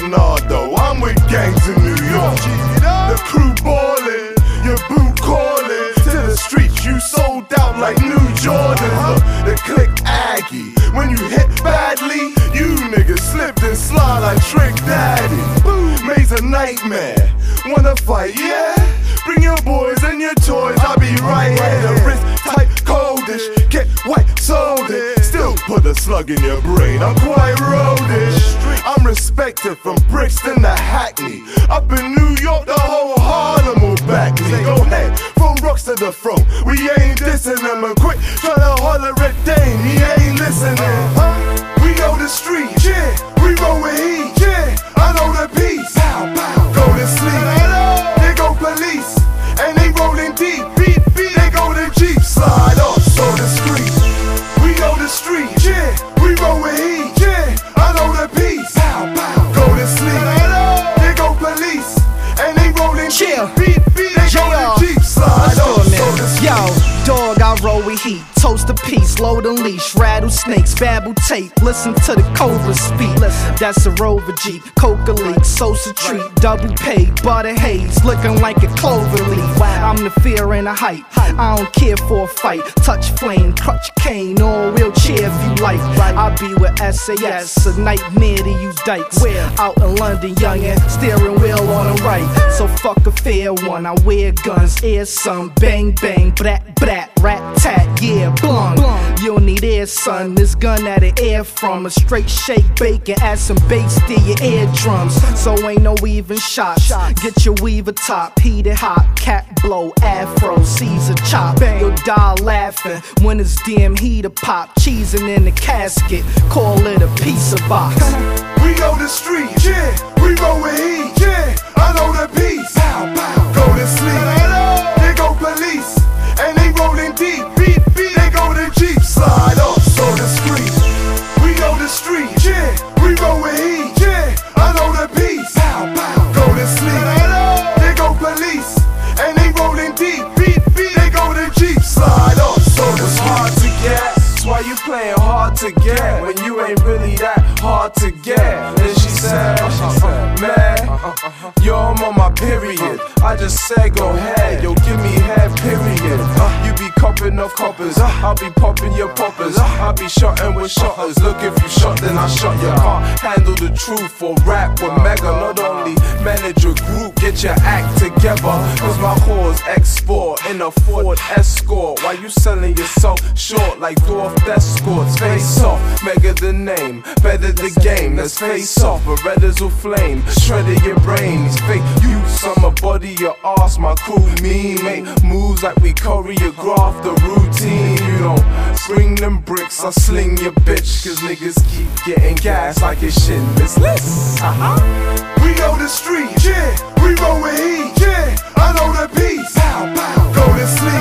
Bernardo, I'm with gangs in New York. The crew ballin', your boot callin'. To the streets you sold out like new Jordans. The click Aggie, when you hit badly, you niggas slipped and slide like Trick Daddy. May's a nightmare, wanna fight, yeah? Bring your boys and your toys, I'll be right here. The wrist tight, coldish, get white, sold it. Still put a slug in your brain, I'm quite roadish. I'm respected from Brixton to Hackney. Up in New York, the whole Harlem will back me. Go ahead, throw rocks to the front. We ain't dissing them and quit tryna holler at Dane, he ain't listening. We know the street, yeah, we roll with heat, yeah. I know the peace, go to sleep. They go police, and they rollin' deep. They go to Jeep, slide off, so the street. We know the street, yeah, we roll with heat, yeah. I know the peace, go to sleep. They go police, and they rollin' deep. They go to Jeep, slide off, so the street. Yo, dog, I roll with heat. Toast a piece, load a leash, rattlesnakes, babble tape. Listen to the Cobra speak. That's a Rover Jeep, Coca leak, Sosa treat, double pay, butter haze, looking like a clover leaf. I'm the fear and the hype. I don't care for a fight. Touch flame, crutch cane, or wheelchair if you like. I be with SAS, a nightmare to use dikes. Out in London, youngin', steering wheel on the right. So fuck a fair one. I wear guns, air some, bang bang, brat brat, rat tat, yeah. Blung. You don't need air, son. This gun at an air from a straight shake bacon, add some bass to your eardrums. So ain't no even shots. Get your weaver top, heated hot, cat blow, afro, Caesar chop. You'll die laughing when it's damn heater pop, cheesing in the casket. Call it a pizza box. We know the street, yeah. We roll with heat, yeah. I know the peace. Go to sleep. They go police, and they rollin' deep. They go to Jeep, slide off, so the street. We know the street, yeah. We roll with heat, yeah. I know the peace. Go to sleep. They go police, and they rollin' deep. They go to Jeep, slide off, so the street. It's hard to get, that's why you playin' hard to get, when you ain't really that hard to get. Then she said, man, yo, I'm on my period. I just said go ahead, yo, give me head, period. You be copping off coppers, I'll be popping your poppers. I'll be shotting with shotters. Look, if you shot, then I shot your car. Handle the truth or rap with mega. Not only manage a group, get your act together. Cause my whores export in a Ford Escort. Why you selling yourself short like Dwarf Escorts? Face off, mega the name, better the game. Let's face off, Berettas will flame, shredded your brains. Fake use, I'ma body your ass. My crew mean, make moves like we choreograph the routine. You don't bring them bricks, I sling your bitch. Cause niggas keep getting gas like it's shitless. We know the street, yeah. We roll with heat, yeah. I know the peace. Go to sleep.